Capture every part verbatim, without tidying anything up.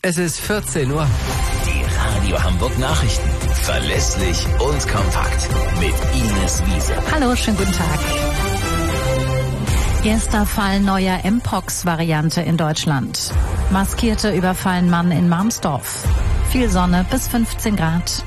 Es ist vierzehn Uhr. Die Radio Hamburg Nachrichten. Verlässlich und kompakt. Mit Ines Wiese. Hallo, schönen guten Tag. Erster Fall neuer Mpox-Variante in Deutschland. Maskierte überfallen Mann in Marmsdorf. Viel Sonne bis fünfzehn Grad.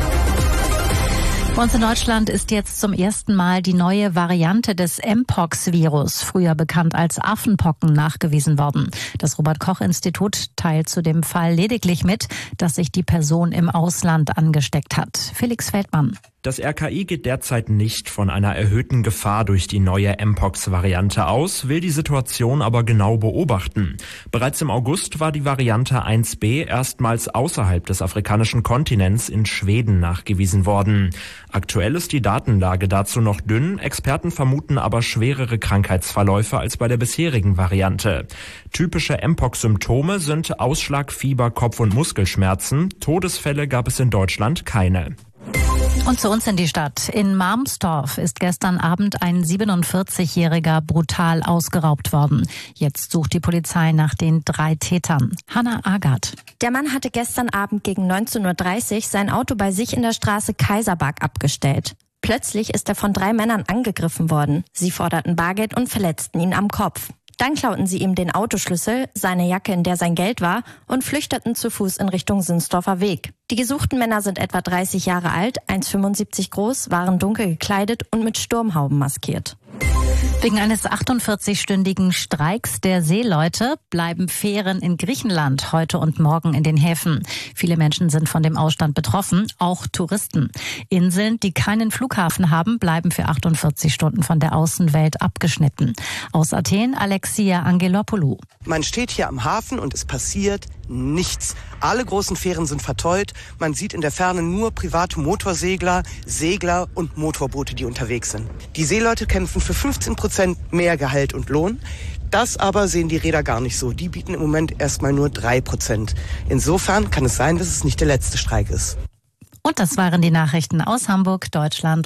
Bei uns in Deutschland ist jetzt zum ersten Mal die neue Variante des Mpox-Virus, früher bekannt als Affenpocken, nachgewiesen worden. Das Robert-Koch-Institut teilt zu dem Fall lediglich mit, dass sich die Person im Ausland angesteckt hat. Felix Feldmann. Das R K I geht derzeit nicht von einer erhöhten Gefahr durch die neue Mpox-Variante aus, will die Situation aber genau beobachten. Bereits im August war die Variante eins b erstmals außerhalb des afrikanischen Kontinents in Schweden nachgewiesen worden. Aktuell ist die Datenlage dazu noch dünn, Experten vermuten aber schwerere Krankheitsverläufe als bei der bisherigen Variante. Typische Mpox-Symptome sind Ausschlag, Fieber, Kopf- und Muskelschmerzen. Todesfälle gab es in Deutschland keine. Und zu uns in die Stadt. In Marmsdorf ist gestern Abend ein siebenundvierzigjähriger brutal ausgeraubt worden. Jetzt sucht die Polizei nach den drei Tätern. Hannah Agard. Der Mann hatte gestern Abend gegen neunzehn Uhr dreißig sein Auto bei sich in der Straße Kaiserberg abgestellt. Plötzlich ist er von drei Männern angegriffen worden. Sie forderten Bargeld und verletzten ihn am Kopf. Dann klauten sie ihm den Autoschlüssel, seine Jacke, in der sein Geld war, und flüchteten zu Fuß in Richtung Sinsdorfer Weg. Die gesuchten Männer sind etwa dreißig Jahre alt, eins Komma fünfundsiebzig groß, waren dunkel gekleidet und mit Sturmhauben maskiert. Wegen eines achtundvierzigstündigen Streiks der Seeleute bleiben Fähren in Griechenland heute und morgen in den Häfen. Viele Menschen sind von dem Ausstand betroffen, auch Touristen. Inseln, die keinen Flughafen haben, bleiben für achtundvierzig Stunden von der Außenwelt abgeschnitten. Aus Athen, Alexia Angelopoulou. Man steht hier am Hafen und es passiert nichts. Alle großen Fähren sind verteut. Man sieht in der Ferne nur private Motorsegler, Segler und Motorboote, die unterwegs sind. Die Seeleute kämpfen für fünfzehn Prozent mehr Gehalt und Lohn. Das aber sehen die Räder gar nicht so. Die bieten im Moment erstmal nur drei Prozent. Insofern kann es sein, dass es nicht der letzte Streik ist. Und das waren die Nachrichten aus Hamburg, Deutschland